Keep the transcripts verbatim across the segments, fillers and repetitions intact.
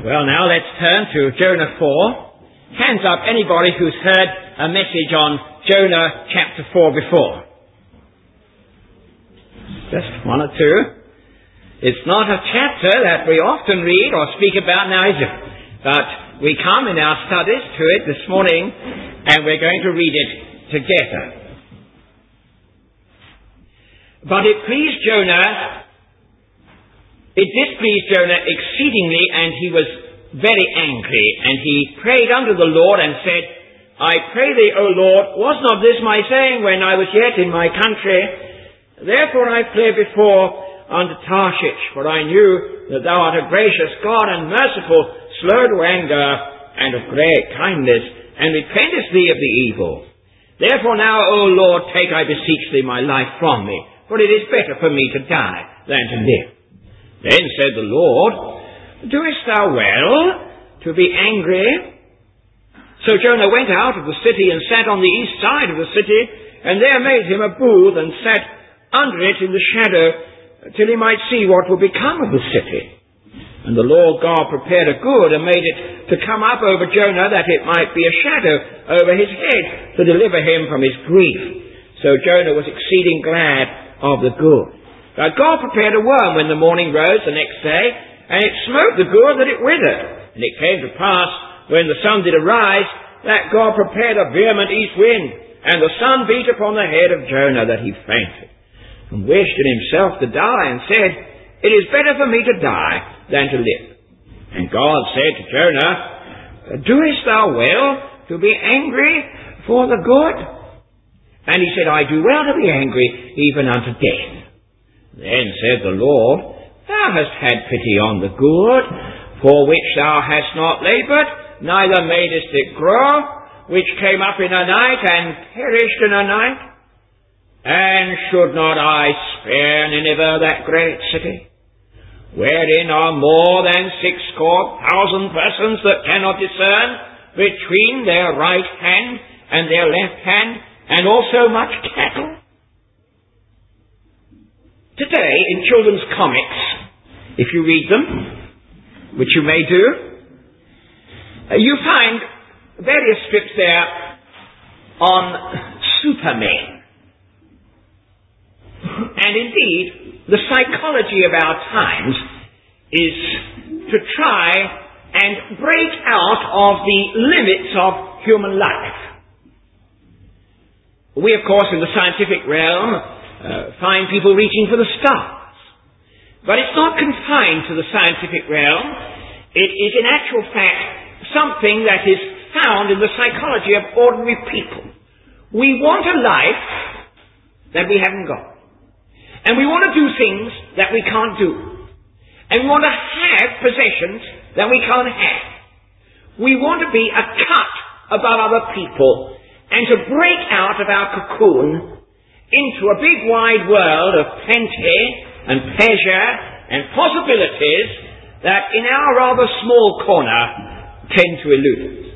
Well, now let's turn to Jonah four. Hands up anybody who's heard a message on Jonah chapter four before. Just one or two. It's not a chapter that we often read or speak about now, is it? But we come in our studies to it this morning, and we're going to read it together. But it pleased Jonah, it displeased Jonah exceedingly, and he was very angry. And he prayed unto the Lord and said, I pray thee, O Lord, was not this my saying when I was yet in my country? Therefore I fled before unto Tarshish, for I knew that thou art a gracious God and merciful, slow to anger, and of great kindness, and repentest thee of the evil. Therefore now, O Lord, take, I beseech thee, my life from me, for it is better for me to die than to live. Then said the Lord, doest thou well to be angry? So Jonah went out of the city and sat on the east side of the city, and there made him a booth and sat under it in the shadow, till he might see what would become of the city. And the Lord God prepared a gourd and made it to come up over Jonah, that it might be a shadow over his head, to deliver him from his grief. So Jonah was exceeding glad of the gourd. But God prepared a worm when the morning rose the next day, and it smote the gourd that it withered. And it came to pass, when the sun did arise, that God prepared a vehement east wind, and the sun beat upon the head of Jonah, that he fainted, and wished in himself to die, and said, It is better for me to die than to live. And God said to Jonah, Doest thou well to be angry for the good? And he said, I do well to be angry, even unto death. Then said the Lord, Thou hast had pity on the good, for which thou hast not laboured, neither madest it grow, which came up in a night and perished in a night. And should not I spare Nineveh, that great city, wherein are more than sixscore thousand persons that cannot discern between their right hand and their left hand, and also much cattle? Today, in children's comics, if you read them, which you may do, you find various strips there on Superman. And indeed, the psychology of our times is to try and break out of the limits of human life. We, of course, in the scientific realm, Uh, find people reaching for the stars. But it's not confined to the scientific realm. It is in actual fact something that is found in the psychology of ordinary people. We want a life that we haven't got. And we want to do things that we can't do. And we want to have possessions that we can't have. We want to be a cut above other people and to break out of our cocoon into a big wide world of plenty and pleasure and possibilities that in our rather small corner tend to elude us.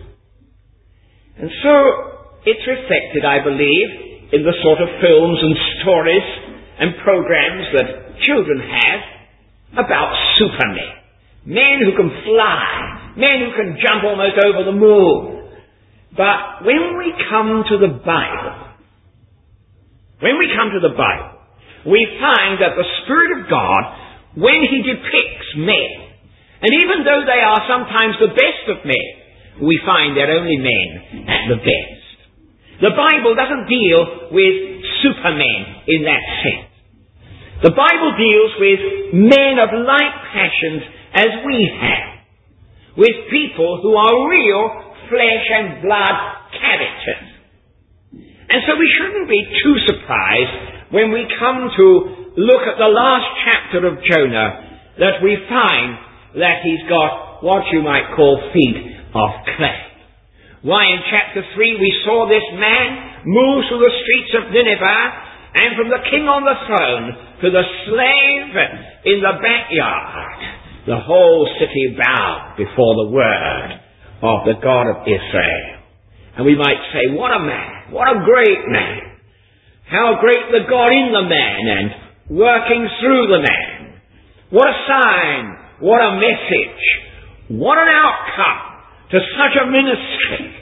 And so it's reflected, I believe, in the sort of films and stories and programs that children have about supermen. Men who can fly, men who can jump almost over the moon. But when we come to the Bible, When we come to the Bible, we find that the Spirit of God, when He depicts men, and even though they are sometimes the best of men, we find they're only men at the best. The Bible doesn't deal with supermen in that sense. The Bible deals with men of like passions as we have, with people who are real flesh and blood characters. And so we shouldn't be too surprised when we come to look at the last chapter of Jonah that we find that he's got what you might call feet of clay. Why, in chapter three we saw this man move through the streets of Nineveh, and from the king on the throne to the slave in the backyard, the whole city bowed before the word of the God of Israel. And we might say, what a man, what a great man. How great the God in the man and working through the man. What a sign, what a message, What an outcome to such a ministry.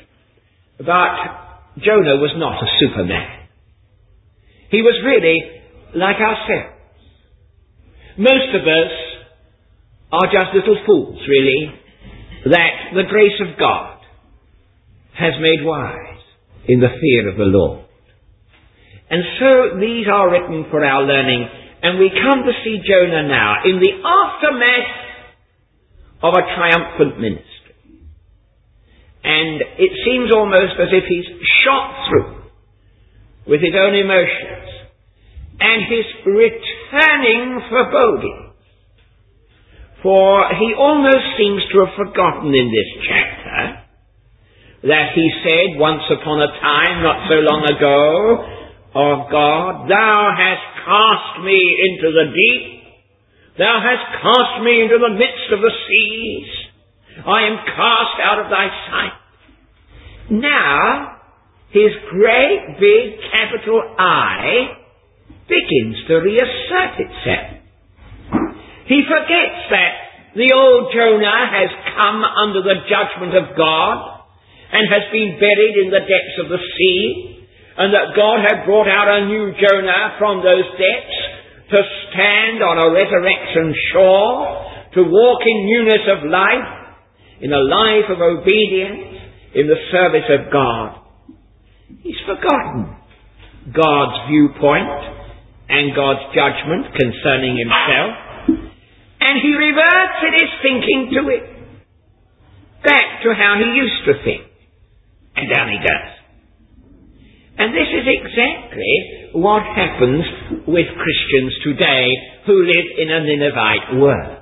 But Jonah was not a superman. He was really like ourselves. Most of us are just little fools, really, that the grace of God has made wise in the fear of the Lord. And so these are written for our learning, and we come to see Jonah now in the aftermath of a triumphant ministry. And it seems almost as if he's shot through with his own emotions and his returning forebodings. For he almost seems to have forgotten in this chapter that he said once upon a time, not so long ago, of God, "Thou hast cast me into the deep. Thou hast cast me into the midst of the seas. I am cast out of thy sight." Now, his great big capital I begins to reassert itself. He forgets that the old Jonah has come under the judgment of God and has been buried in the depths of the sea, and that God had brought out a new Jonah from those depths to stand on a resurrection shore, to walk in newness of life, in a life of obedience, in the service of God. He's forgotten God's viewpoint and God's judgment concerning himself, and he reverts in his thinking to it, back to how he used to think, and down he goes. And this is exactly what happens with Christians today who live in a Ninevite world.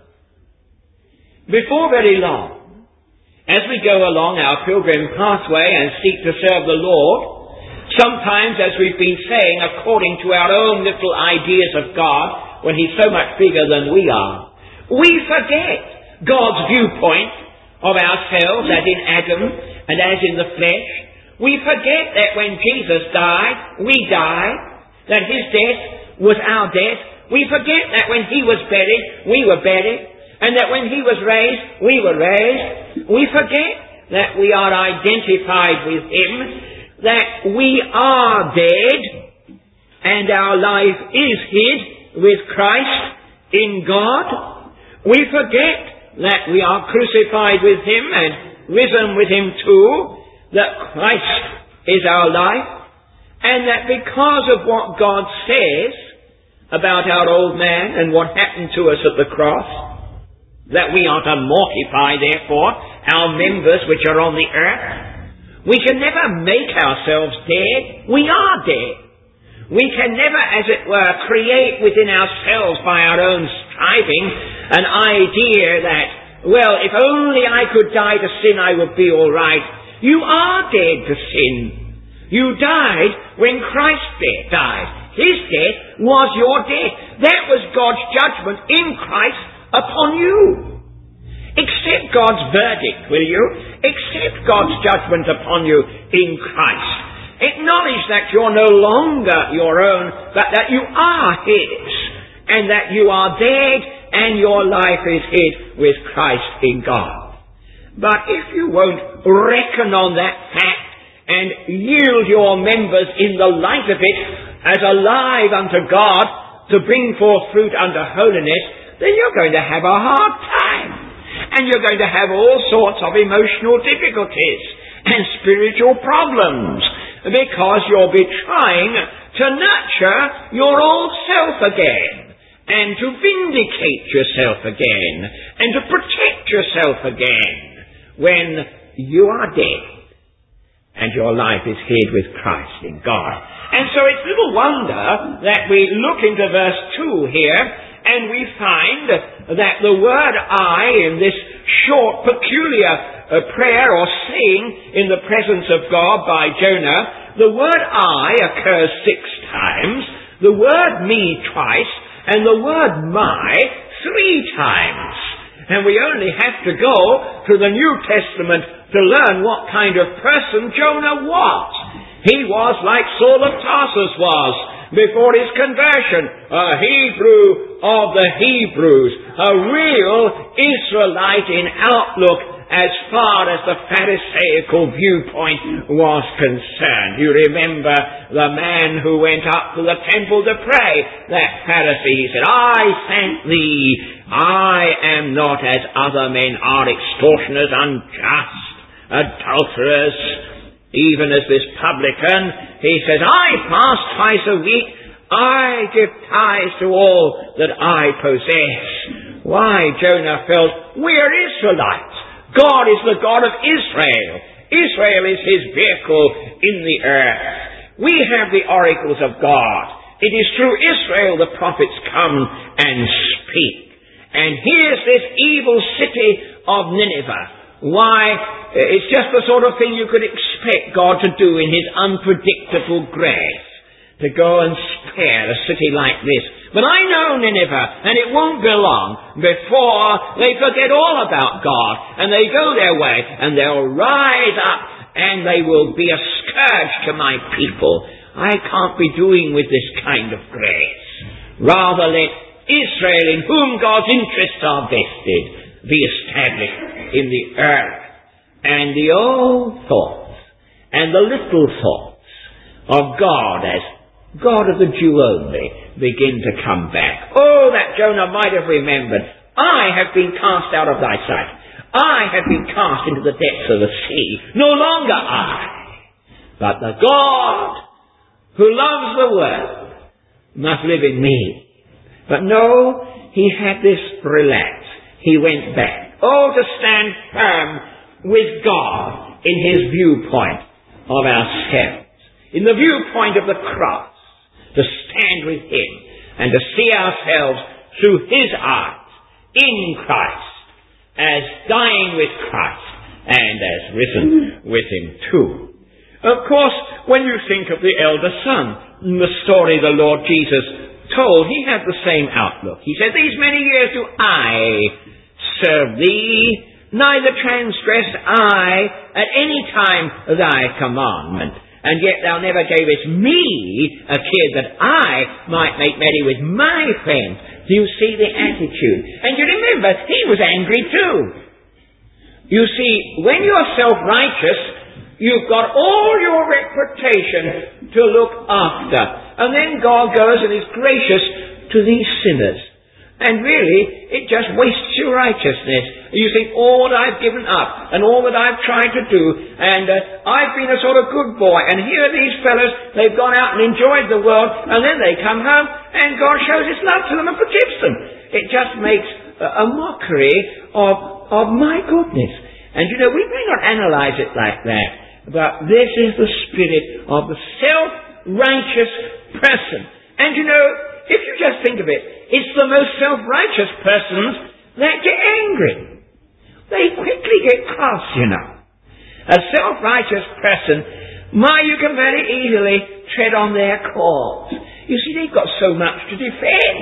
Before very long, as we go along our pilgrim pathway and seek to serve the Lord, sometimes, as we've been saying, according to our own little ideas of God, when he's so much bigger than we are, we forget God's viewpoint of ourselves as in Adam and as in the flesh. We forget that when Jesus died, we died, that his death was our death. We forget that when he was buried, we were buried, and that when he was raised, we were raised. We forget that we are identified with him, that we are dead, and our life is hid with Christ in God. We forget that we are crucified with him and risen with him too, that Christ is our life, and that because of what God says about our old man and what happened to us at the cross, that we are to mortify, therefore, our members which are on the earth. We can never make ourselves dead. We are dead. We can never, as it were, create within ourselves by our own striving an idea that, well, if only I could die to sin, I would be all right. You are dead to sin. You died when Christ died. His death was your death. That was God's judgment in Christ upon you. Accept God's verdict, will you? Accept God's judgment upon you in Christ. Acknowledge that you're no longer your own, but that you are his, and that you are dead and your life is hid with Christ in God. But if you won't reckon on that fact and yield your members in the light of it as alive unto God to bring forth fruit unto holiness, then you're going to have a hard time. And you're going to have all sorts of emotional difficulties and spiritual problems, because you'll be trying to nurture your old self again, and to vindicate yourself again, and to protect yourself again, when you are dead and your life is hid with Christ in God. And so it's little wonder that we look into verse two here, and we find that the word I in this short, peculiar uh, prayer or saying in the presence of God by Jonah, the word I occurs six times, the word me twice, and the word my three times. And we only have to go to the New Testament to learn what kind of person Jonah was. He was like Saul of Tarsus was before his conversion, a Hebrew of the Hebrews, a real Israelite in outlook as far as the Pharisaical viewpoint was concerned. You remember the man who went up to the temple to pray, that Pharisee. He said, I thank thee, I am not as other men are, extortioners, unjust, adulterers, even as this publican. He says, I fast twice a week, I give tithes to all that I possess. Why, Jonah felt, we are Israelites. God is the God of Israel. Israel is his vehicle in the earth. We have the oracles of God. It is through Israel the prophets come and speak. And here's this evil city of Nineveh. Why, it's just the sort of thing you could expect God to do in his unpredictable grace, to go and spare a city like this. But I know Nineveh, and it won't be long before they forget all about God, and they go their way, and they'll rise up, and they will be a scourge to my people. I can't be doing with this kind of grace. Rather let Israel, in whom God's interests are vested, be established in the earth. And the old thoughts, and the little thoughts of God as God of the Jew only begin to come back. Oh, that Jonah might have remembered. I have been cast out of thy sight. I have been cast into the depths of the sea. No longer I, but the God who loves the world must live in me. But no, he had this relax. He went back. Oh, to stand firm with God in his viewpoint of ourselves, in the viewpoint of the cross, to stand with him and to see ourselves through his eyes in Christ, as dying with Christ and as risen with him too. Of course, when you think of the elder son, the story the Lord Jesus told, he had the same outlook. He said, these many years do I serve thee, neither transgressed I at any time thy commandment. And yet thou never gavest me a kid that I might make merry with my friends. Do you see the attitude? And you remember, he was angry too. You see, when you're self-righteous, you've got all your reputation to look after. And then God goes and is gracious to these sinners. And really, it just wastes your righteousness. You think, all that I've given up, and all that I've tried to do, and uh, I've been a sort of good boy, and here are these fellows, they've gone out and enjoyed the world, and then they come home, and God shows his love to them and forgives them. It just makes a, a mockery of, of my goodness. And you know, we may not analyze it like that, but this is the spirit of the self-righteous person. And you know, if you just think of it, it's the most self-righteous persons that get angry. They quickly get cross, you know. A self-righteous person, my, you can very easily tread on their cords. You see, they've got so much to defend.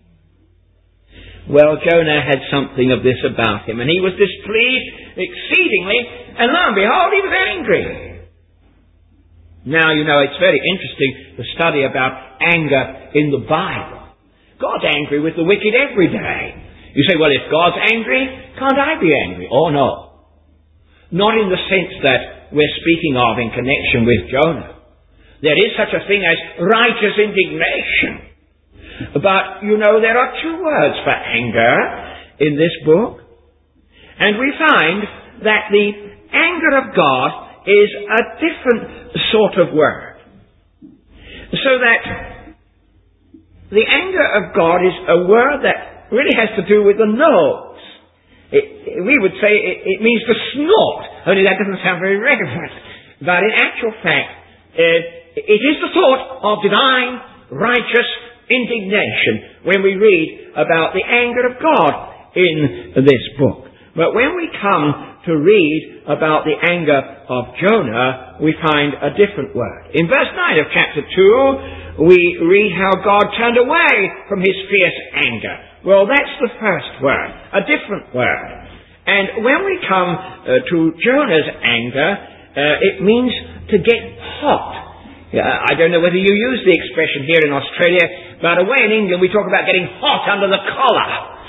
Well, Jonah had something of this about him, and he was displeased exceedingly, and lo and behold, he was angry. Now, you know, it's very interesting to study about anger in the Bible. God's angry with the wicked every day. You say, well, if God's angry, can't I be angry? Oh, no. Not in the sense that we're speaking of in connection with Jonah. There is such a thing as righteous indignation. But, you know, there are two words for anger in this book. And we find that the anger of God is a different sort of word. So that the anger of God is a word that really has to do with the nose. It, we would say it, it means to snort, only that doesn't sound very reverent. But in actual fact, uh, it is the thought of divine, righteous indignation when we read about the anger of God in this book. But when we come to read about the anger of Jonah, we find a different word. In verse nine of chapter two, we read how God turned away from his fierce anger. Well, that's the first word, a different word. And when we come uh, to Jonah's anger, uh, it means to get hot. Uh, I don't know whether you use the expression here in Australia, but away in England we talk about getting hot under the collar.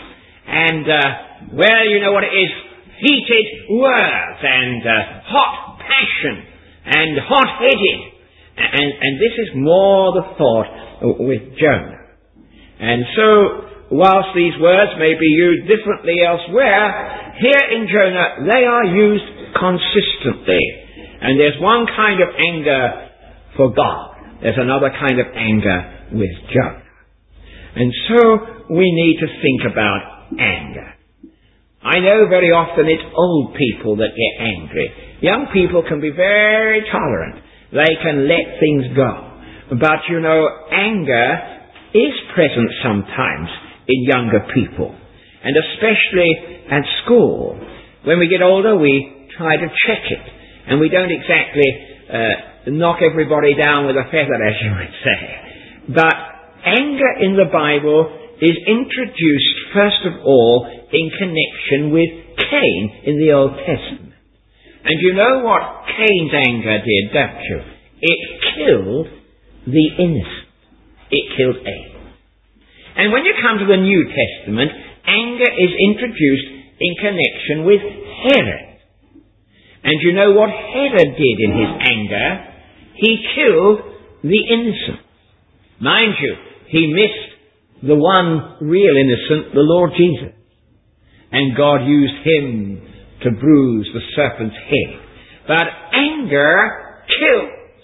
And, uh, well, you know what it is. Heated words and uh, hot passion and hot-headed. And, and this is more the thought with Jonah. And so, whilst these words may be used differently elsewhere, here in Jonah they are used consistently. And there's one kind of anger for God. There's another kind of anger with Jonah. And so we need to think about anger. I know very often it's old people that get angry. Young people can be very tolerant. They can let things go. But you know, anger is present sometimes in younger people. And especially at school. When we get older, we try to check it. And we don't exactly uh, knock everybody down with a feather, as you would say. But anger in the Bible is introduced, first of all, in connection with Cain in the Old Testament. And you know what Cain's anger did, don't you? It killed the innocent. It killed Abel. And when you come to the New Testament, anger is introduced in connection with Herod. And you know what Herod did in his anger? He killed the innocent. Mind you, he missed the one real innocent, the Lord Jesus. And God used him to bruise the serpent's head. But anger kills.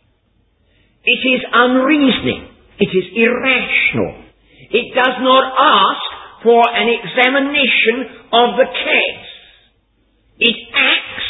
It is unreasoning. It is irrational. It does not ask for an examination of the case. It acts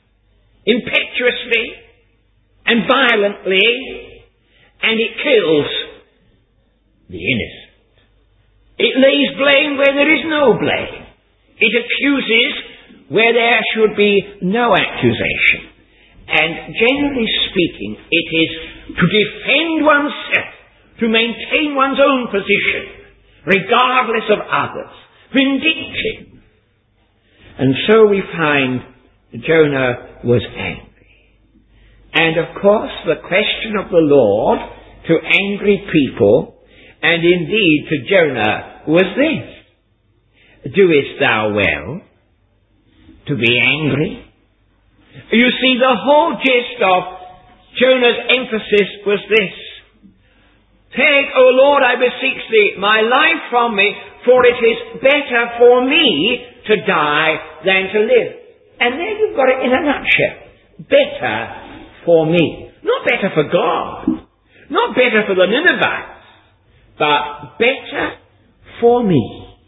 impetuously and violently, and it kills the innocent. It lays blame where there is no blame. It accuses where there should be no accusation. And generally speaking, it is to defend oneself, to maintain one's own position, regardless of others, vindictive. And so we find Jonah was angry. And of course, the question of the Lord to angry people, and indeed to Jonah, was this: doest thou well to be angry? You see, the whole gist of Jonah's emphasis was this: take, O Lord, I beseech thee, my life from me, for it is better for me to die than to live. And there you've got it in a nutshell. Better for me. Not better for God. Not better for the Ninevites. But better for me.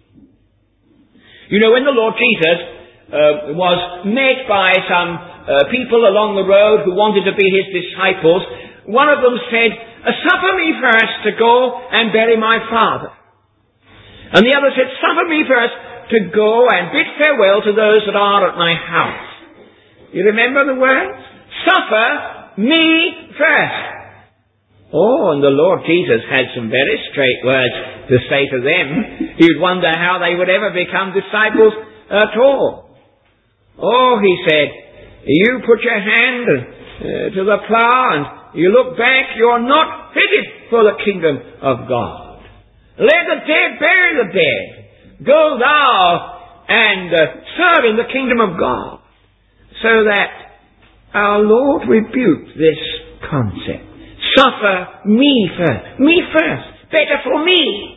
You know, when the Lord Jesus uh, was met by some uh, people along the road who wanted to be his disciples, one of them said, suffer me first to go and bury my father. And the other said, suffer me first to go and bid farewell to those that are at my house. You remember the words? Suffer me first. Oh, and the Lord Jesus had some very straight words to say to them. You'd wonder how they would ever become disciples at all. Oh, he said, you put your hand uh, to the plough and you look back, you're not fitted for the kingdom of God. Let the dead bury the dead. Go thou and uh, serve in the kingdom of God. So that our Lord rebuked this concept. Suffer me first. Me first. Better for me.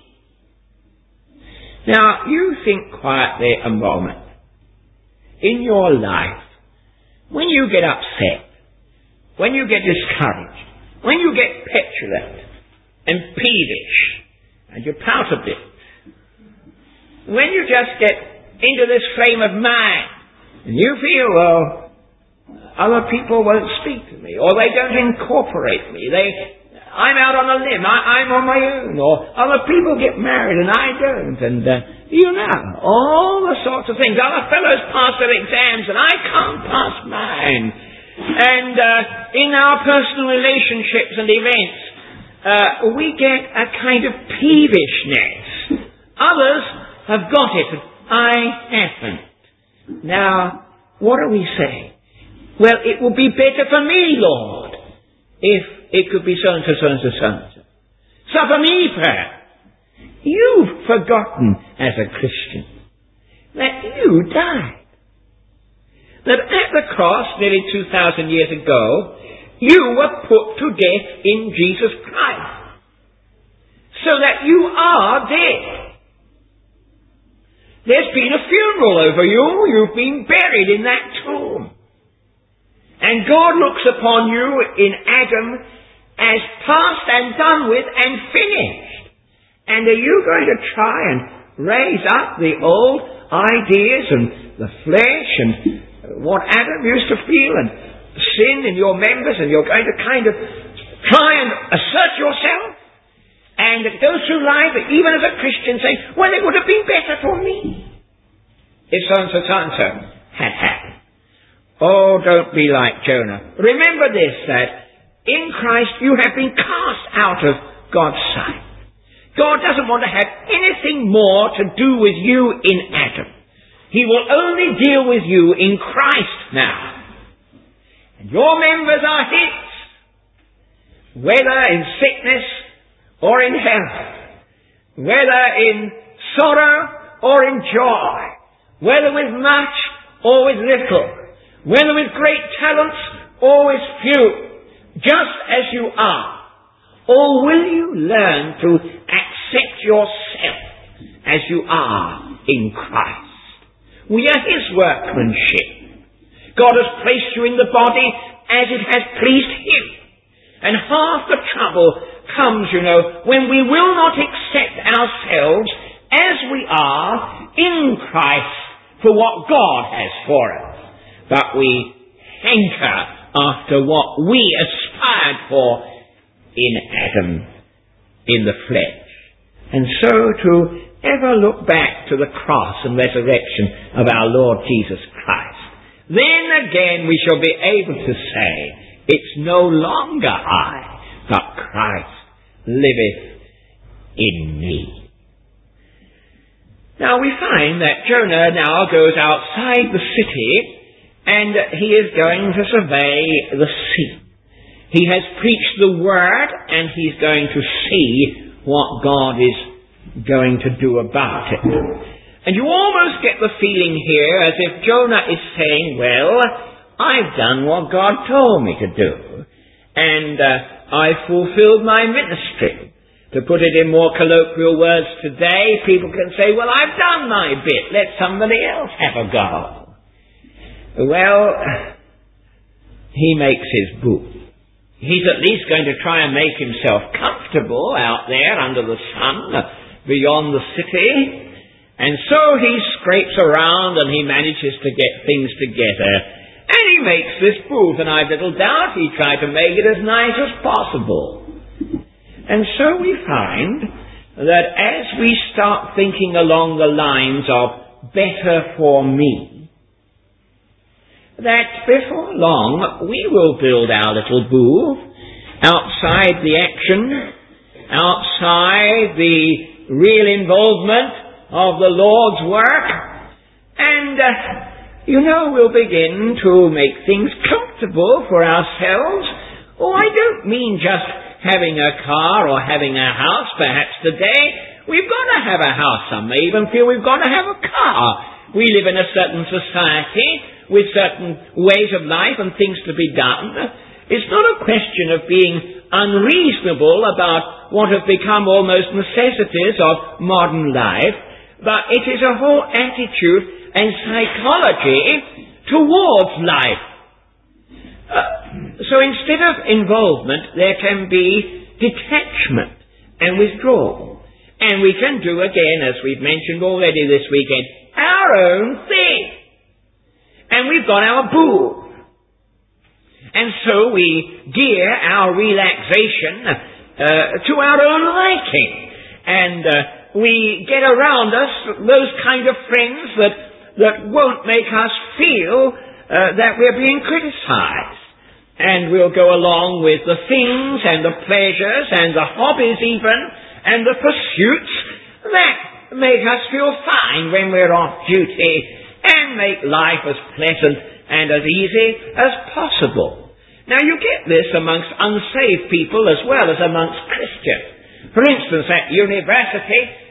Now, you think quietly a moment. In your life, when you get upset, when you get discouraged, when you get petulant and peevish, and you pout a bit, when you just get into this frame of mind, and you feel, well, other people won't speak to me, or they don't incorporate me, they, I'm out on a limb, I, I'm on my own, or other people get married and I don't, and uh, you know, all the sorts of things. Other fellows pass their exams and I can't pass mine. And uh, in our personal relationships and events, uh, we get a kind of peevishness. Others have got it, but I haven't. Now, what do we say? Well, it would be better for me, Lord, if it could be so and so, so and so, so and so. Suffer me, prayer. You've forgotten as a Christian that you died. That at the cross, nearly two thousand years ago, you were put to death in Jesus Christ. So that you are dead. There's been a funeral over you. You've been buried in that tomb. And God looks upon you in Adam as past and done with and finished. And are you going to try and raise up the old ideas and the flesh and what Adam used to feel and sin in your members, and you're going to kind of try and assert yourself and go through life even as a Christian saying, well, it would have been better for me if so-and-so, so-and-so had happened. Oh, don't be like Jonah. Remember this, that in Christ you have been cast out of God's sight. God doesn't want to have anything more to do with you in Adam. He will only deal with you in Christ now. And your members are His, whether in sickness or in health, whether in sorrow or in joy, whether with much or with little, whether with great talents or with few, just as you are. Or will you learn to accept yourself as you are in Christ? We are His workmanship. God has placed you in the body as it has pleased Him. And half the trouble comes, you know, when we will not accept ourselves as we are in Christ for what God has for us. But we hanker after what we aspired for in Adam, in the flesh. And so to ever look back to the cross and resurrection of our Lord Jesus Christ, then again we shall be able to say, it's no longer I, but Christ liveth in me. Now we find that Jonah now goes outside the city and he is going to survey the sea. He has preached the word and he's going to see what God is going to do about it. And you almost get the feeling here as if Jonah is saying, well, I've done what God told me to do. And uh, I've fulfilled my ministry. To put it in more colloquial words today, people can say, well, I've done my bit. Let somebody else have a go. Well, he makes his booth. He's at least going to try and make himself comfortable out there under the sun beyond the city. And so he scrapes around and he manages to get things together. And he makes this booth, and I've little doubt he tried to make it as nice as possible. And so we find that as we start thinking along the lines of better for me, that before long we will build our little booth outside the action, outside the real involvement of the Lord's work, and uh, you know, we'll begin to make things comfortable for ourselves. Oh, I don't mean just having a car or having a house perhaps today. We've got to have a house. Some may even feel we've got to have a car. We live in a certain society with certain ways of life and things to be done. It's not a question of being unreasonable about what have become almost necessities of modern life, but it is a whole attitude and psychology towards life. Uh, so instead of involvement, there can be detachment and withdrawal. And we can do, again, as we've mentioned already this weekend, our own thing. And we've got our booth. And so we gear our relaxation uh, to our own liking. And uh, we get around us those kind of friends that, that won't make us feel uh, that we're being criticized. And we'll go along with the things and the pleasures and the hobbies even and the pursuits that make us feel fine when we're off duty and make life as pleasant and as easy as possible. Now you get this amongst unsaved people as well as amongst Christians. For instance, at university,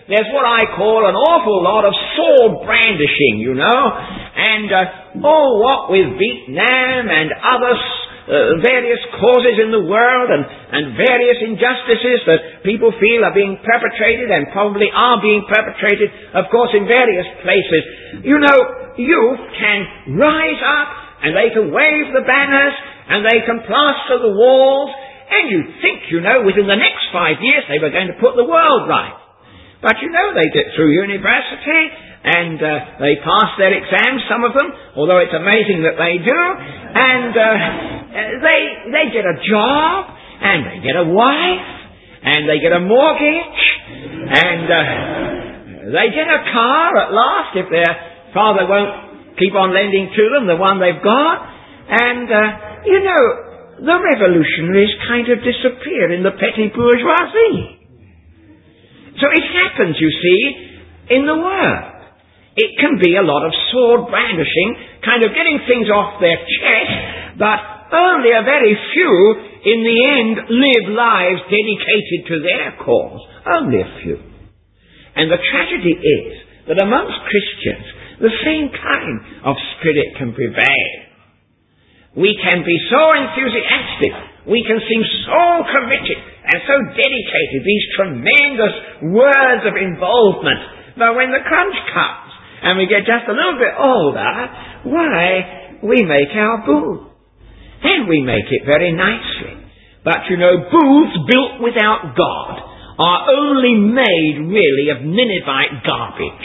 there's what I call an awful lot of sword brandishing, you know. And, uh, oh, what with Vietnam and other uh, various causes in the world and, and various injustices that people feel are being perpetrated and probably are being perpetrated, of course, in various places. You know, youth can rise up and they can wave the banners and they can plaster the walls, and you'd think, you know, within the next five years they were going to put the world right. But you know, they get through university and uh, they pass their exams, some of them, although it's amazing that they do, and uh, they they get a job, and they get a wife, and they get a mortgage, and uh, they get a car at last if their father won't keep on lending to them the one they've got, and uh, you know, the revolutionaries kind of disappear in the petty bourgeoisie. So it happens, you see, in the world. It can be a lot of sword brandishing, kind of getting things off their chest, but only a very few, in the end, live lives dedicated to their cause. Only a few. And the tragedy is that amongst Christians, the same kind of spirit can prevail. We can be so enthusiastic, we can seem so committed and so dedicated, these tremendous words of involvement. But when the crunch comes and we get just a little bit older, why, we make our booth. And we make it very nicely. But you know, booths built without God are only made really of Ninevite garbage.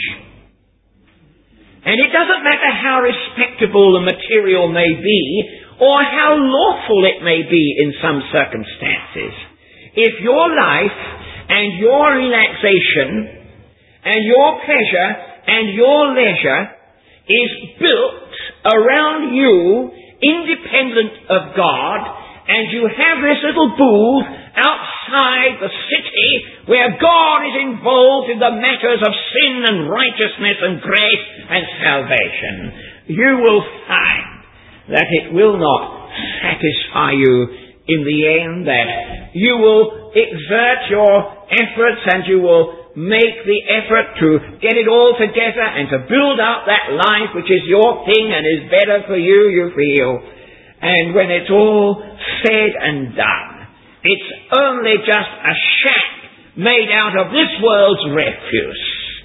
And it doesn't matter how respectable the material may be, or how lawful it may be in some circumstances. If your life and your relaxation and your pleasure and your leisure is built around you, independent of God, and you have this little booth outside the city where God is involved in the matters of sin and righteousness and grace and salvation, you will find that it will not satisfy you in the end, that you will exert your efforts and you will make the effort to get it all together and to build up that life which is your thing and is better for you, you feel. And when it's all said and done, it's only just a shack made out of this world's refuse.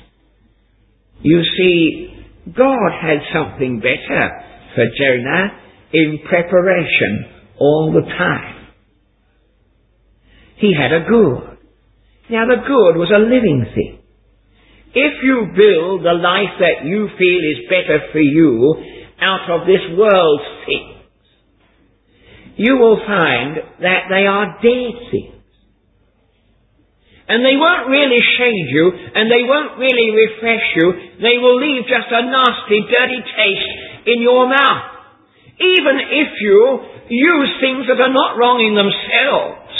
You see, God had something better for Jonah in preparation all the time. He had a good. Now the good was a living thing. If you build the life that you feel is better for you out of this world's things, you will find that they are dead things. And they won't really shade you, and they won't really refresh you. They will leave just a nasty, dirty taste in your mouth. Even if you use things that are not wrong in themselves.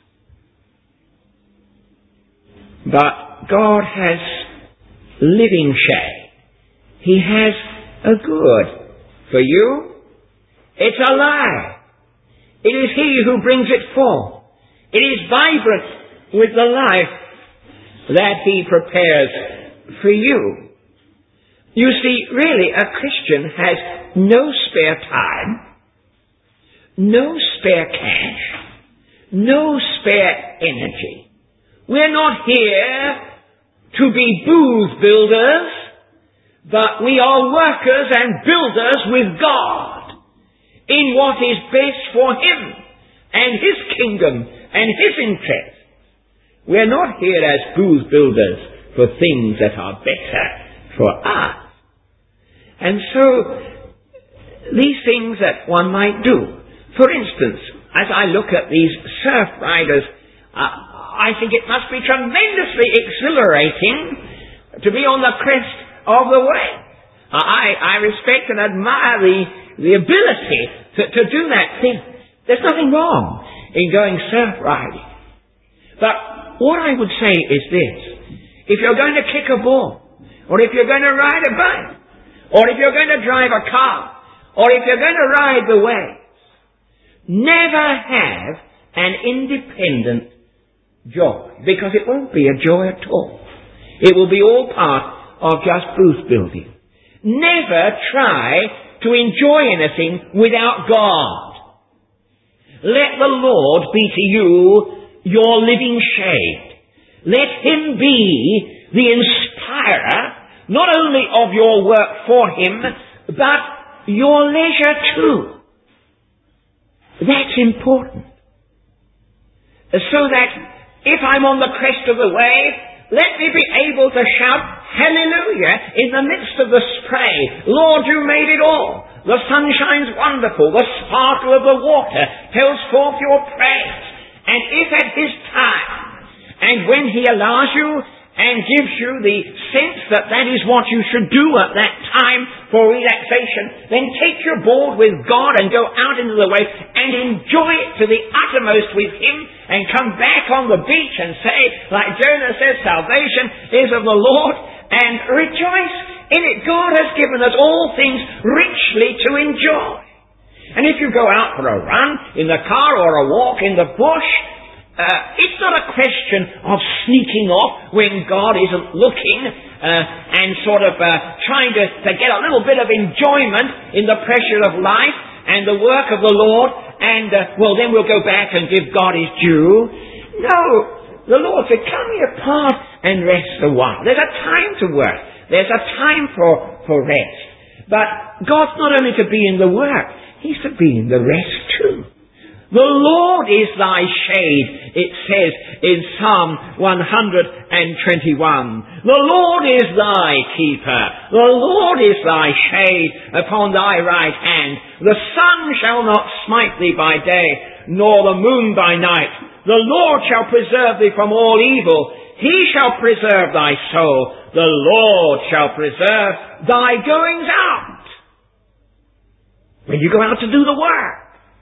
But God has living shade. He has a good for you. It's alive. It is He who brings it forth. It is vibrant with the life that He prepares for you. You see, really, a Christian has no spare time, no spare cash, no spare energy. We're not here to be booth builders, but we are workers and builders with God in what is best for Him and His kingdom and His interests. We're not here as booth builders for things that are better for us. And so, these things that one might do. For instance, as I look at these surf riders, uh, I think it must be tremendously exhilarating to be on the crest of the wave. I, I respect and admire the, the ability to, to do that thing. There's nothing wrong in going surf riding. But what I would say is this. If you're going to kick a ball, or if you're going to ride a bike, or if you're going to drive a car, or if you're going to ride the waves, never have an independent joy, because it won't be a joy at all. It will be all part of just booth building. Never try to enjoy anything without God. Let the Lord be to you your living shade. Let Him be the inspirer, not only of your work for Him, but your leisure too. That's important. So that if I'm on the crest of the wave, let me be able to shout hallelujah in the midst of the spray. Lord, you made it all. The sun shines wonderful. The sparkle of the water tells forth your praise. And if at His time, and when He allows you and gives you the sense that that is what you should do at that time for relaxation, then take your board with God and go out into the wave and enjoy it to the uttermost with Him, and come back on the beach and say, like Jonah says, salvation is of the Lord, and rejoice in it. God has given us all things richly to enjoy. And if you go out for a run in the car or a walk in the bush, uh, it's not a question of sneaking off when God isn't looking uh, and sort of uh, trying to, to get a little bit of enjoyment in the pressure of life and the work of the Lord, and, uh, well, then we'll go back and give God His due. No, the Lord said, come here apart and rest a while. There's a time to work. There's a time for, for rest. But God's not only to be in the work, He's to be in the rest too. The Lord is thy shade, it says in Psalm one twenty-one. The Lord is thy keeper. The Lord is thy shade upon thy right hand. The sun shall not smite thee by day, nor the moon by night. The Lord shall preserve thee from all evil. He shall preserve thy soul. The Lord shall preserve thy goings out. When you go out to do the work.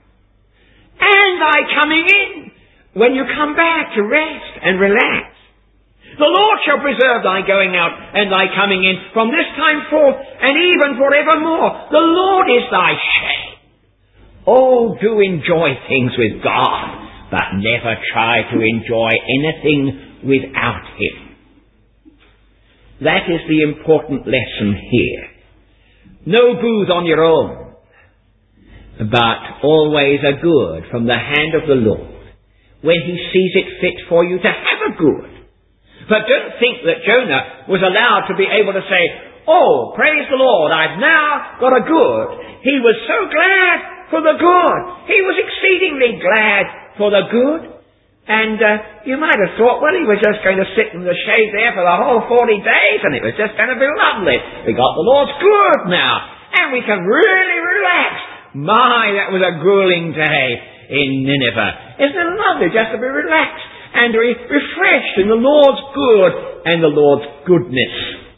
And thy coming in, when you come back to rest and relax. The Lord shall preserve thy going out and thy coming in from this time forth and even forevermore. The Lord is thy shade. Oh, do enjoy things with God, but never try to enjoy anything without Him. That is the important lesson here. No booth on your own, but always a good from the hand of the Lord, when He sees it fit for you to have a good. But don't think that Jonah was allowed to be able to say, oh, praise the Lord, I've now got a good. He was so glad for the good. He was exceedingly glad for the good. And uh, you might have thought, well, he was just going to sit in the shade there for the whole forty days, and it was just going to be lovely. We got the Lord's good now, and we can really relax. My, that was a grueling day in Nineveh. Isn't it lovely just to be relaxed and re- refreshed in the Lord's good and the Lord's goodness?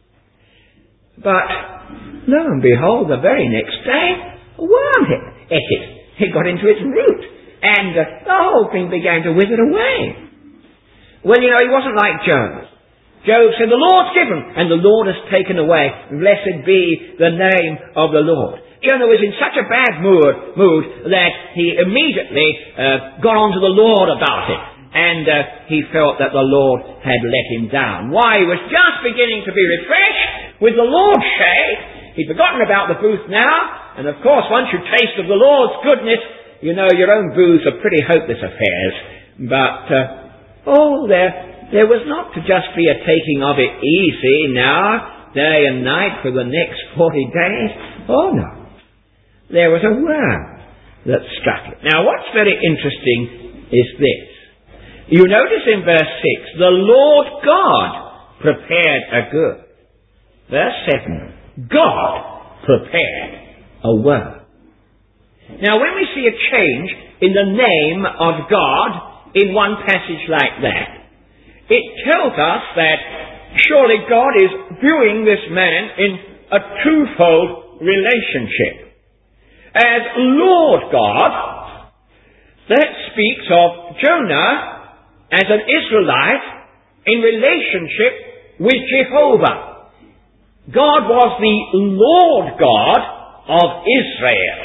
But, lo and behold, the very next day, a worm ate it. It got into its root, and uh, the whole thing began to wither away. Well, you know, he wasn't like Job. Job said, the Lord's given, and the Lord has taken away. Blessed be the name of the Lord. Jonah was in such a bad mood, mood that he immediately uh, got on to the Lord about it. And uh, he felt that the Lord had let him down. Why? He was just beginning to be refreshed with the Lord's shade. He'd forgotten about the booth now. And of course, once you taste of the Lord's goodness, you know your own booths are pretty hopeless affairs. But, uh, oh, there, there was not to just be a taking of it easy now, day and night for the next forty days. Oh, no. There was a worm that struck it. Now, what's very interesting is this. You notice in verse six, the Lord God prepared a good. Verse seven, God prepared a worm. Now, when we see a change in the name of God in one passage like that, it tells us that surely God is viewing this man in a twofold relationship. As Lord God, that speaks of Jonah as an Israelite in relationship with Jehovah. God was the Lord God of Israel.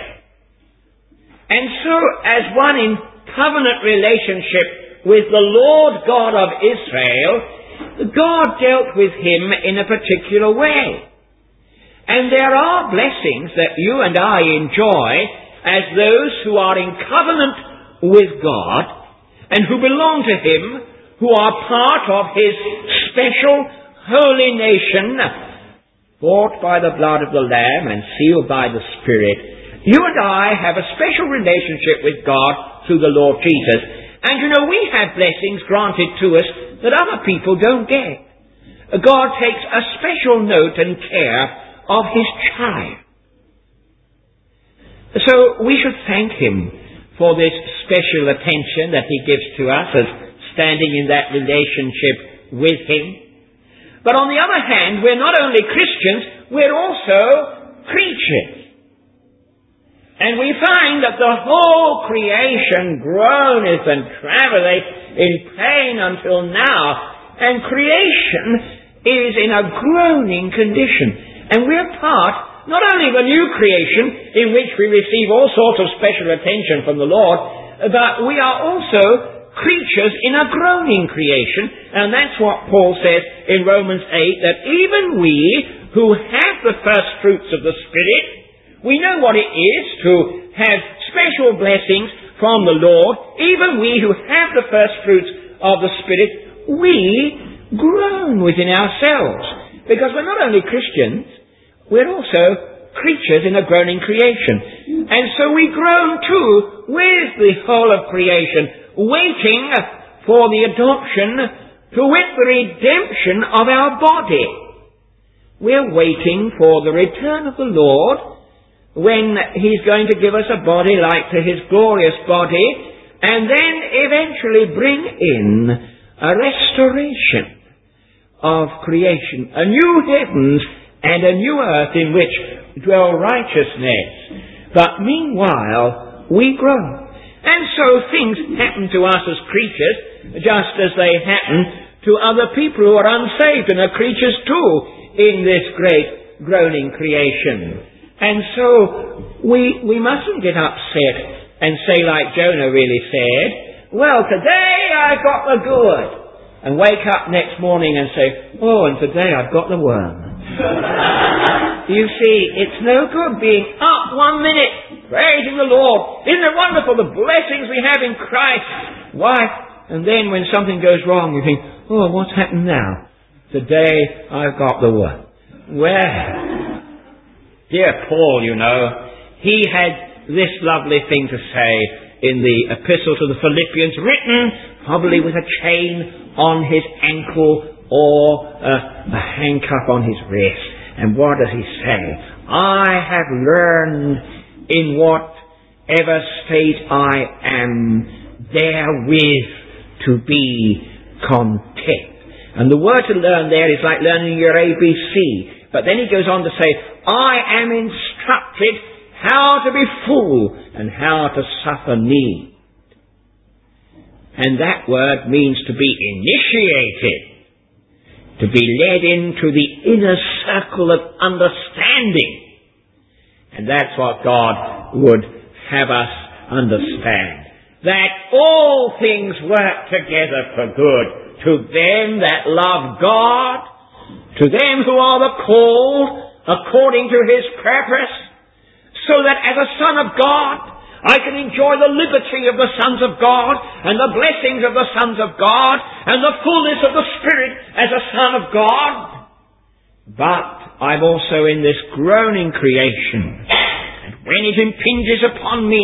And so, as one in covenant relationship with the Lord God of Israel, God dealt with him in a particular way. And there are blessings that you and I enjoy as those who are in covenant with God and who belong to him, who are part of his special holy nation, bought by the blood of the Lamb and sealed by the Spirit. You and I have a special relationship with God through the Lord Jesus. And you know, we have blessings granted to us that other people don't get. God takes a special note and care of his child. So we should thank him for this special attention that he gives to us as standing in that relationship with him. But on the other hand, we're not only Christians, we're also creatures. And we find that the whole creation groaneth and travaileth in pain until now. And creation is in a groaning condition. And we're part not only of a new creation in which we receive all sorts of special attention from the Lord, but we are also creatures in a groaning creation. And that's what Paul says in Romans eight, that even we who have the first fruits of the Spirit, we know what it is to have special blessings from the Lord. Even we who have the first fruits of the Spirit, we groan within ourselves. Because we're not only Christians, we're also creatures in a groaning creation. And so we groan too with the whole of creation, waiting for the adoption, to wit the redemption of our body. We're waiting for the return of the Lord, when he's going to give us a body like to his glorious body, and then eventually bring in a restoration of creation, a new heavens and a new earth in which dwell righteousness. But meanwhile, we grow. And so things happen to us as creatures, just as they happen to other people who are unsaved and are creatures too in this great groaning creation. And so we we mustn't get upset and say like Jonah really said, well, today I got the good, and wake up next morning and say, oh, and today I've got the worm. You see, it's no good being up one minute, praising the Lord. Isn't it wonderful, the blessings we have in Christ? Why? And then when something goes wrong, you think, oh, what's happened now? Today I've got the worm. Well, dear Paul, you know, he had this lovely thing to say in the epistle to the Philippians, written probably with a chain on his ankle or a, a handcuff on his wrist. And what does he say? I have learned in whatever state I am therewith to be content. And the word to learn there is like learning your A B C. But then he goes on to say, I am instructed how to be full and how to suffer need. And that word means to be initiated, to be led into the inner circle of understanding. And that's what God would have us understand. That all things work together for good to them that love God, to them who are the called according to his purpose, so that as a son of God, I can enjoy the liberty of the sons of God, and the blessings of the sons of God, and the fullness of the Spirit as a son of God. But I'm also in this groaning creation, and when it impinges upon me,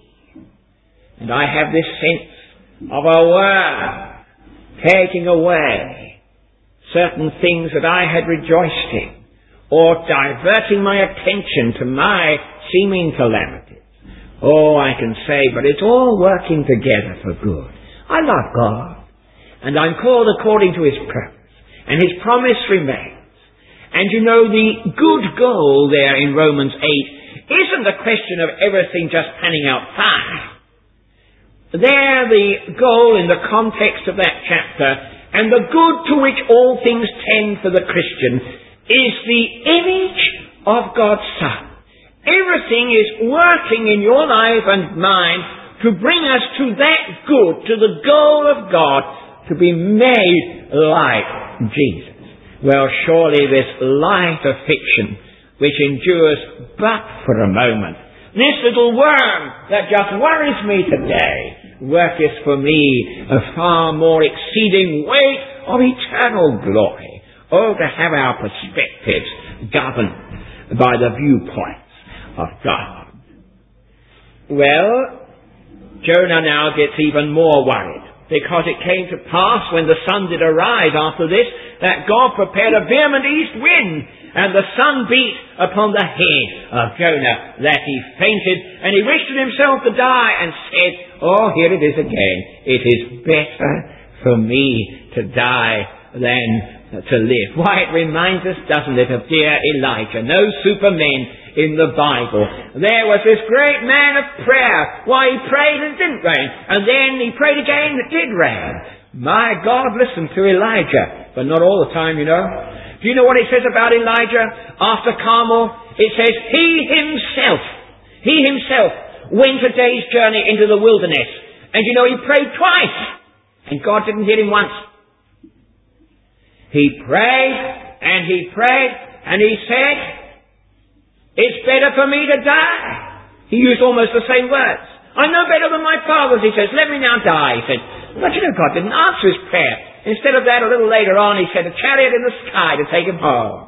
and I have this sense of a worm taking away certain things that I had rejoiced in, or diverting my attention to my seeming calamities. Oh, I can say, but it's all working together for good. I love God, and I'm called according to his purpose, and his promise remains. And you know, the good goal there in Romans eight isn't a question of everything just panning out fine. There, the goal in the context of that chapter, and the good to which all things tend for the Christian, is the image of God's Son. Everything is working in your life and mine to bring us to that good, to the goal of God, to be made like Jesus. Well, surely this light affliction, which endures but for a moment, this little worm that just worries me today, worketh for me a far more exceeding weight of eternal glory. Oh, to have our perspectives governed by the viewpoints of God. Well, Jonah now gets even more worried, because it came to pass when the sun did arise after this, that God prepared a vehement east wind, and the sun beat upon the head of Jonah, that he fainted, and he wished in himself to die, and said, oh, here it is again, it is better for me to die than to live. Why, it reminds us, doesn't it, of dear Elijah. No supermen in the Bible. There was this great man of prayer. Why, he prayed and it didn't rain. And then he prayed again and it did rain. My God, listen to Elijah. But not all the time, you know. Do you know what it says about Elijah after Carmel? It says, he himself, he himself went a day's journey into the wilderness. And you know, he prayed twice. And God didn't hear him once. He prayed and he prayed and he said, it's better for me to die. He used almost the same words. I'm no better than my fathers, he says. Let me now die, he said. But you know, God didn't answer his prayer. Instead of that, a little later on, he said, a chariot in the sky to take him home.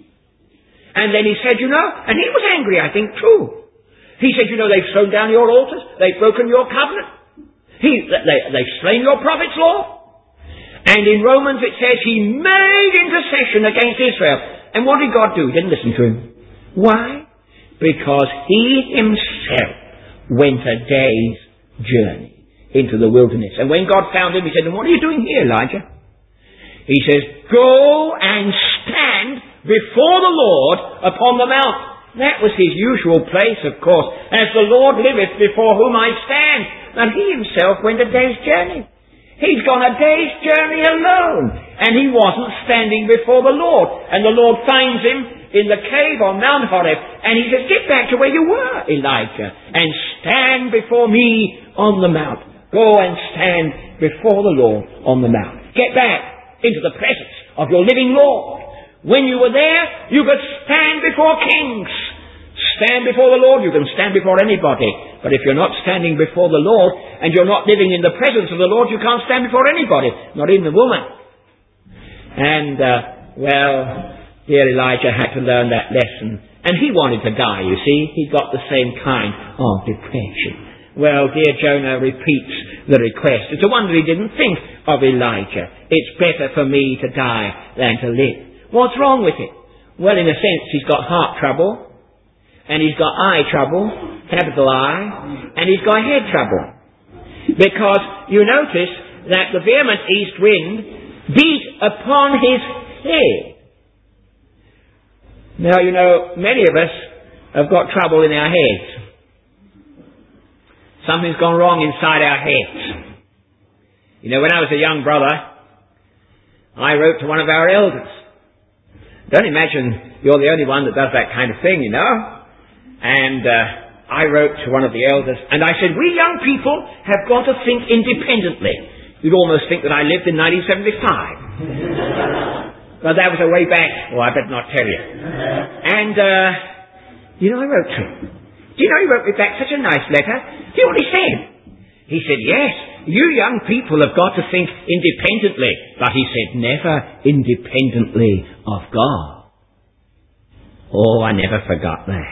And then he said, you know, and he was angry, I think, too. He said, you know, they've thrown down your altars. They've broken your covenant. He, they, they've slain your prophet's law. And in Romans it says he made intercession against Israel. And what did God do? He didn't listen to him. Why? Because he himself went a day's journey into the wilderness. And when God found him, he said, and what are you doing here, Elijah? He says, go and stand before the Lord upon the mount. That was his usual place, of course. As the Lord liveth before whom I stand. And he himself went a day's journey. He's gone a day's journey alone. And he wasn't standing before the Lord. And the Lord finds him in the cave on Mount Horeb. And he says, get back to where you were, Elijah, and stand before me on the mount. Go and stand before the Lord on the mount. Get back into the presence of your living Lord. When you were there, you could stand before kings. Stand before the Lord, you can stand before anybody. But if you're not standing before the Lord, and you're not living in the presence of the Lord, you can't stand before anybody, not even the woman. And, uh, well, dear Elijah had to learn that lesson. And he wanted to die, you see. He got the same kind of depression. Well, dear Jonah repeats the request. It's a wonder he didn't think of Elijah. It's better for me to die than to live. What's wrong with it? Well, in a sense, he's got heart trouble. And he's got eye trouble, capital I, and he's got head trouble. Because you notice that the vehement east wind beat upon his head. Now, you know, many of us have got trouble in our heads. Something's gone wrong inside our heads. You know, when I was a young brother, I wrote to one of our elders. Don't imagine you're the only one that does that kind of thing, you know. And uh, I wrote to one of the elders, and I said, we young people have got to think independently. You'd almost think that I lived in nineteen seventy-five. But that was a way back. Oh, I better not tell you. And, uh, you know, I wrote to him. Do you know he wrote me back such a nice letter? Do you know what he said? He said, yes, you young people have got to think independently. But he said, never independently of God. Oh, I never forgot that.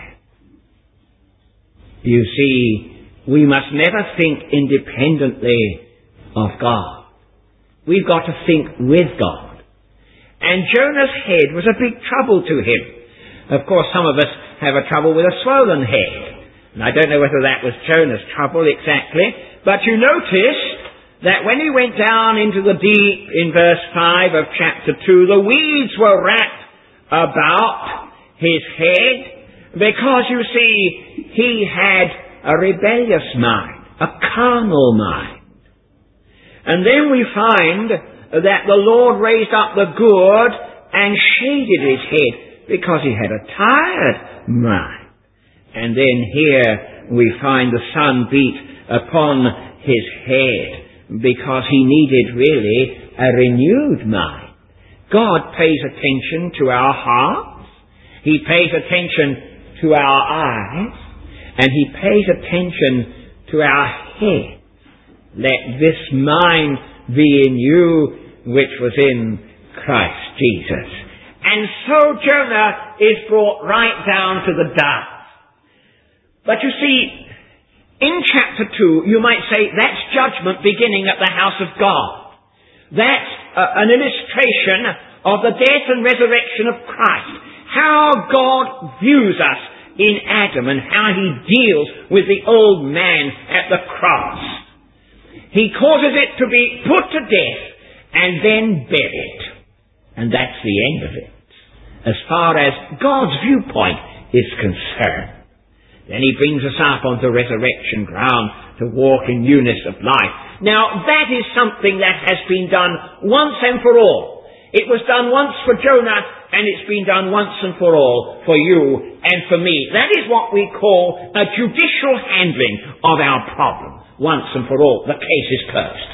You see, we must never think independently of God. We've got to think with God. And Jonah's head was a big trouble to him. Of course, some of us have a trouble with a swollen head. And I don't know whether that was Jonah's trouble exactly. But you notice that when he went down into the deep in verse five of chapter two, the weeds were wrapped about his head. Because, you see, he had a rebellious mind, a carnal mind. And then we find that the Lord raised up the good and shaded his head because he had a tired mind. And then here we find the sun beat upon his head because he needed really a renewed mind. God pays attention to our hearts, he pays attention to our eyes, and he pays attention to our head. Let this mind be in you which was in Christ Jesus. And so Jonah is brought right down to the dust. But you see, in chapter two, you might say that's judgment beginning at the house of God. That's uh, an illustration of the death and resurrection of Christ. How God views us in Adam and how he deals with the old man at the cross. He causes it to be put to death and then buried. And that's the end of it, as far as God's viewpoint is concerned. Then he brings us up onto resurrection ground to walk in newness of life. Now, that is something that has been done once and for all. It was done once for Jonah, and it's been done once and for all for you and for me. That is what we call a judicial handling of our problem. Once and for all. The case is closed.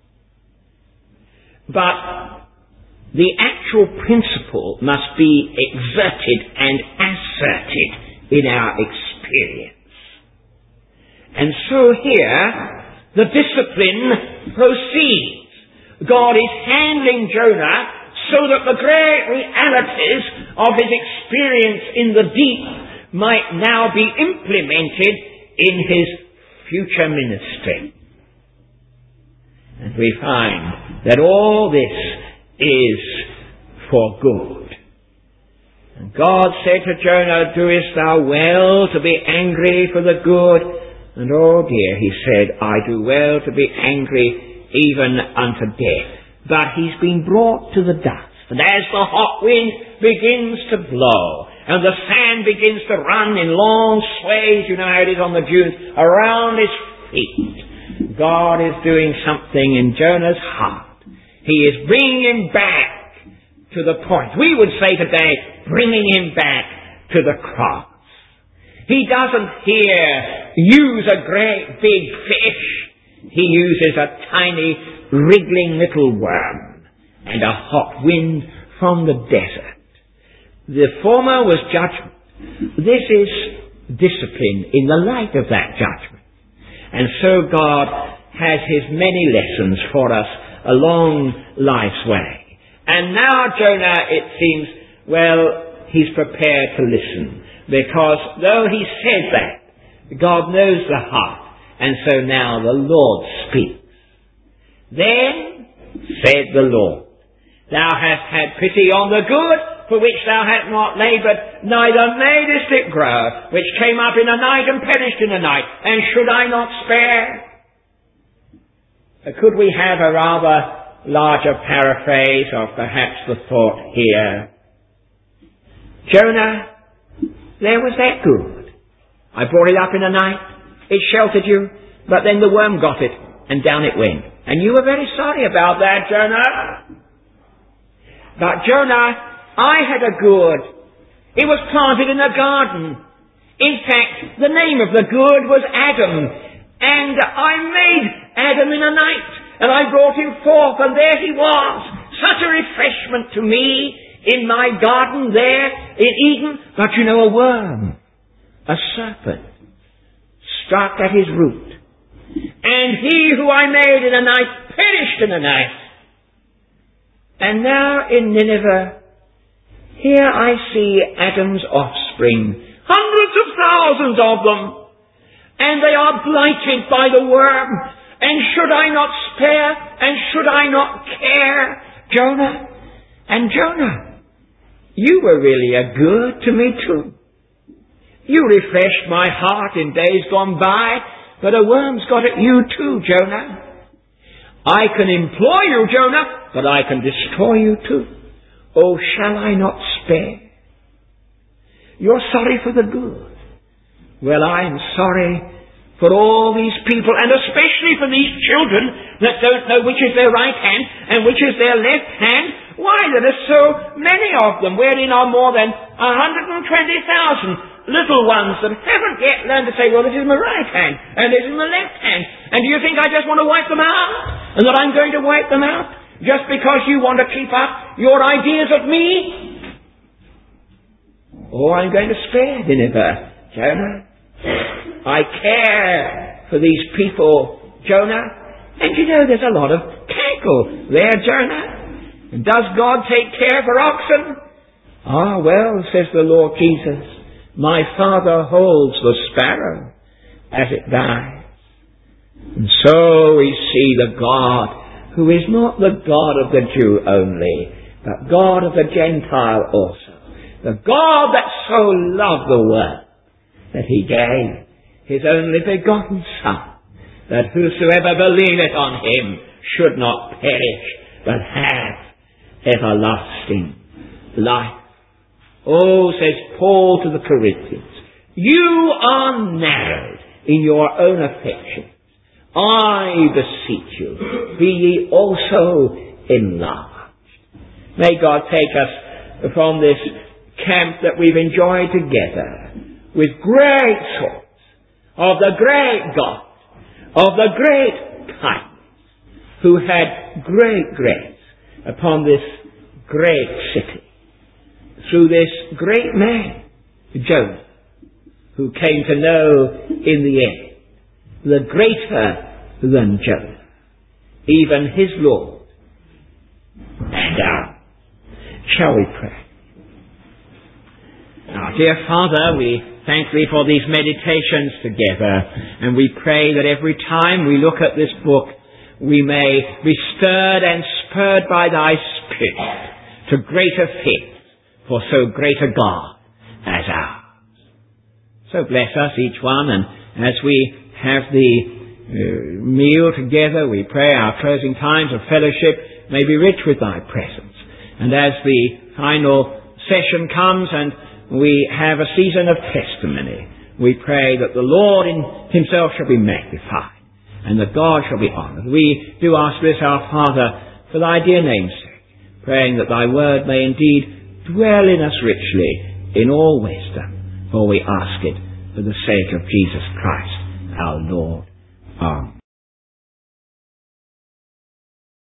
But the actual principle must be exerted and asserted in our experience. And so here, the discipline proceeds. God is handling Jonah so that the great realities of his experience in the deep might now be implemented in his future ministry. And we find that all this is for good. And God said to Jonah, doest thou well to be angry for the good? And oh dear, he said, I do well to be angry even unto death. But he's been brought to the dust. And as the hot wind begins to blow, and the sand begins to run in long sways, you know how it is on the dunes, around his feet, God is doing something in Jonah's heart. He is bringing him back to the point. We would say today, bringing him back to the cross. He doesn't here use a great big fish. He uses a tiny, wriggling little worm and a hot wind from the desert. The former was judgment. This is discipline in the light of that judgment. And so God has his many lessons for us along life's way. And now Jonah, it seems, well, he's prepared to listen. Because though he said that, God knows the heart. And so now the Lord speaks. Then said the Lord, Thou hast had pity on the good, for which thou hast not laboured, neither madest it grow, which came up in a night and perished in a night. And should I not spare? Could we have a rather larger paraphrase of perhaps the thought here? Jonah, there was that good. I brought it up in a night. It sheltered you, but then the worm got it, and down it went. And you were very sorry about that, Jonah. But Jonah, I had a good. It was planted in a garden. In fact, the name of the good was Adam. And I made Adam in a night, and I brought him forth, and there he was. Such a refreshment to me in my garden there in Eden. But you know, a worm, a serpent, struck at his root. And he who I made in a night perished in a night. And now in Nineveh, here I see Adam's offspring, hundreds of thousands of them, and they are blighted by the worm. And should I not spare, and should I not care, Jonah? And Jonah, you were really a good to me too. You refreshed my heart in days gone by, but a worm's got at you too, Jonah. I can employ you, Jonah, but I can destroy you too. Oh, shall I not spare? You're sorry for the good. Well, I am sorry for all these people, and especially for these children that don't know which is their right hand and which is their left hand. Why, there are so many of them, wherein are more than one hundred twenty thousand little ones that haven't yet learned to say, well, this is my right hand and this is my left hand. And do you think I just want to wipe them out? and that I'm going to wipe them out just because you want to keep up your ideas of me? Or I'm going to spare Nineveh, Jonah. I care for these people, Jonah. And you know, there's a lot of tackle there, Jonah. And does God take care for oxen? Ah, well, says the Lord Jesus, my Father holds the sparrow as it dies. And so we see the God who is not the God of the Jew only, but God of the Gentile also. The God that so loved the world that he gave his only begotten Son, that whosoever believeth on him should not perish, but have everlasting life. Oh, says Paul to the Corinthians, you are narrowed in your own affections. I beseech you, be ye also enlarged. May God take us from this camp that we've enjoyed together with great thoughts of the great God, of the great kindness, who had great grace upon this great city, through this great man, Jonah, who came to know in the end the greater than Jonah, even his Lord and our. Shall we pray? Our dear Father, we thank Thee for these meditations together, and we pray that every time we look at this book, we may be stirred and spurred by Thy Spirit to greater faith for so great a God as ours. So bless us each one, and as we have the uh, meal together, we pray our closing times of fellowship may be rich with Thy presence. And as the final session comes and we have a season of testimony, we pray that the Lord in himself shall be magnified and that God shall be honoured. We do ask this, our Father, for Thy dear name's sake, praying that Thy word may indeed dwell in us richly in all wisdom, for we ask it for the sake of Jesus Christ, our Lord.